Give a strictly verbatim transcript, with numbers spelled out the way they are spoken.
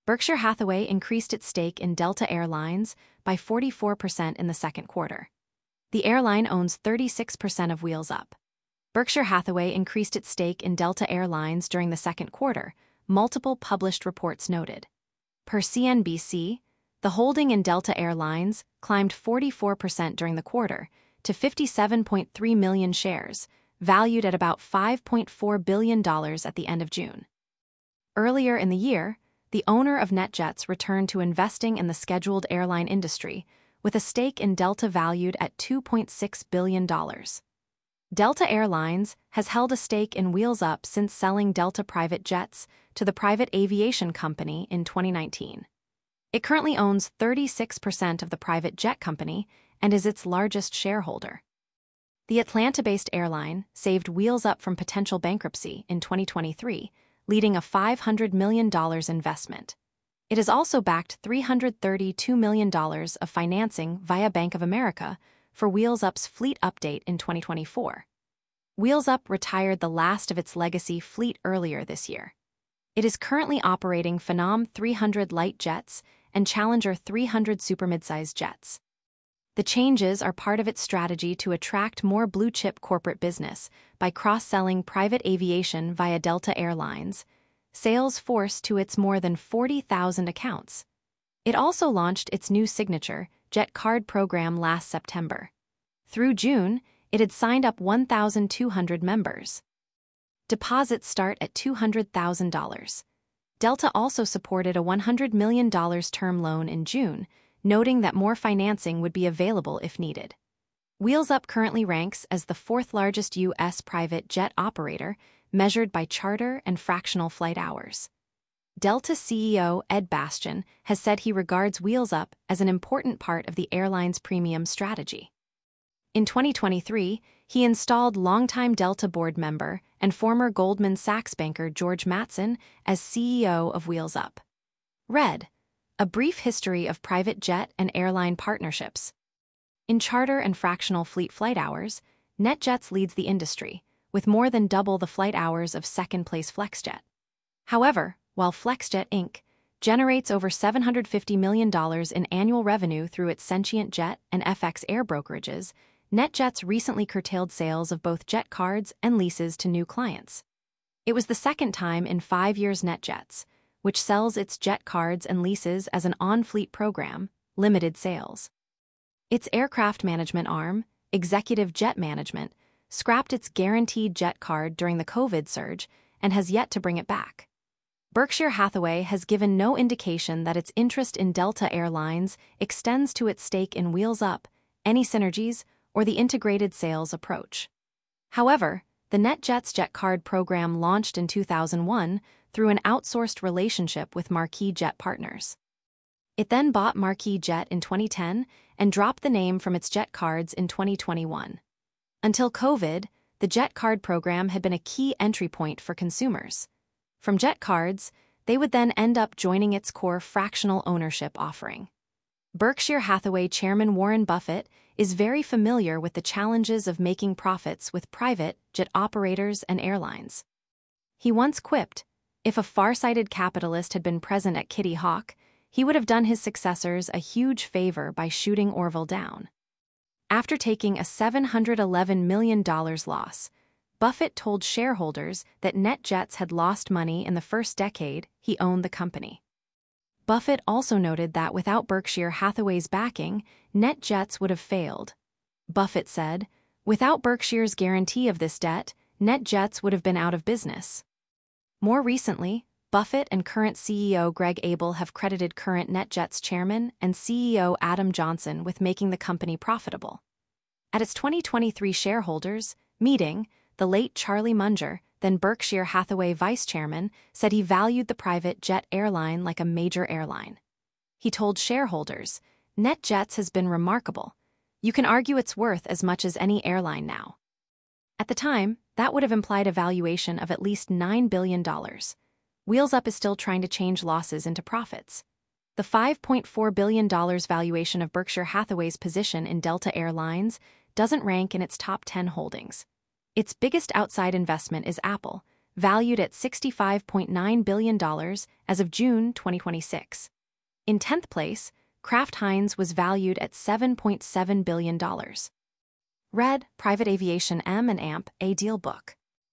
Berkshire Hathaway increased its stake in Delta Air Lines by forty-four percent in the second quarter. The airline owns thirty-six percent of Wheels Up. Berkshire Hathaway increased its stake in Delta Air Lines during the second quarter, multiple published reports noted. Per C N B C, the holding in Delta Air Lines climbed forty-four percent during the quarter to fifty-seven point three million shares, valued at about five point four billion dollars at the end of June. Earlier in the year, the owner of NetJets returned to investing in the scheduled airline industry, with a stake in Delta valued at two point six billion dollars. Delta Air Lines has held a stake in Wheels Up since selling Delta Private Jets to the private aviation company in twenty nineteen. It currently owns thirty-six percent of the private jet company and is its largest shareholder. The Atlanta-based airline saved Wheels Up from potential bankruptcy in twenty twenty-three, leading a five hundred million dollars investment. It has also backed three hundred thirty-two million dollars of financing via Bank of America for Wheels Up's fleet update in twenty twenty-four. Wheels Up retired the last of its legacy fleet earlier this year. It is currently operating Phenom three hundred light jets and Challenger three hundred super midsize jets. The changes are part of its strategy to attract more blue-chip corporate business by cross-selling private aviation via Delta Air Lines, sales force to its more than forty thousand accounts. It also launched its new signature Jet Card program last September. Through June, it had signed up one thousand two hundred members. Deposits start at two hundred thousand dollars. Delta also supported a one hundred million dollars term loan in June, noting that more financing would be available if needed. Wheels Up currently ranks as the fourth largest U S private jet operator, measured by charter and fractional flight hours. Delta C E O Ed Bastian has said he regards Wheels Up as an important part of the airline's premium strategy. In twenty twenty-three, he installed longtime Delta board member and former Goldman Sachs banker George Mattson as C E O of Wheels Up. Read. A brief history of private jet and airline partnerships. In charter and fractional fleet flight hours, NetJets leads the industry, with more than double the flight hours of second-place FlexJet. However, while FlexJet Incorporated generates over seven hundred fifty million dollars in annual revenue through its Sentient Jet and F X Air brokerages, NetJets recently curtailed sales of both jet cards and leases to new clients. It was the second time in five years NetJets, which sells its jet cards and leases as an on-fleet program, limited sales. Its aircraft management arm, Executive Jet Management, scrapped its guaranteed jet card during the COVID surge and has yet to bring it back. Berkshire Hathaway has given no indication that its interest in Delta Air Lines extends to its stake in Wheels Up, any synergies, or the integrated sales approach. However, the NetJets Jet Card program launched in two thousand one through an outsourced relationship with Marquis Jet Partners. It then bought Marquis Jet in twenty ten and dropped the name from its jet cards in twenty twenty-one. Until COVID, the Jet Card program had been a key entry point for consumers. From jet cards, they would then end up joining its core fractional ownership offering. Berkshire Hathaway chairman Warren Buffett is very familiar with the challenges of making profits with private jet operators and airlines. He once quipped, "If a far-sighted capitalist had been present at Kitty Hawk, he would have done his successors a huge favor by shooting Orville down." After taking a seven hundred eleven million dollars loss, Buffett told shareholders that NetJets had lost money in the first decade he owned the company. Buffett also noted that without Berkshire Hathaway's backing, NetJets would have failed. Buffett said, "Without Berkshire's guarantee of this debt, NetJets would have been out of business." More recently, Buffett and current C E O Greg Abel have credited current NetJets chairman and C E O Adam Johnson with making the company profitable. At its twenty twenty-three shareholders meeting, the late Charlie Munger, then Berkshire Hathaway vice chairman, said he valued the private jet airline like a major airline. He told shareholders, "NetJets has been remarkable. You can argue it's worth as much as any airline now." At the time, that would have implied a valuation of at least nine billion dollars. Wheels Up is still trying to change losses into profits. The five point four billion dollars valuation of Berkshire Hathaway's position in Delta Air Lines doesn't rank in its top ten holdings. Its biggest outside investment is Apple, valued at sixty-five point nine billion dollars as of June twenty twenty-six. In tenth place, Kraft Heinz was valued at seven point seven billion dollars. Read Private Aviation M and A M P, A Deal Book.